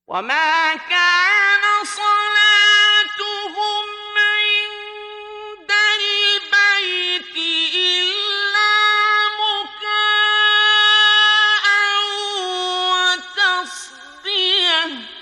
وما كان صلاتهم عند البيت إلا مكاء وتصديه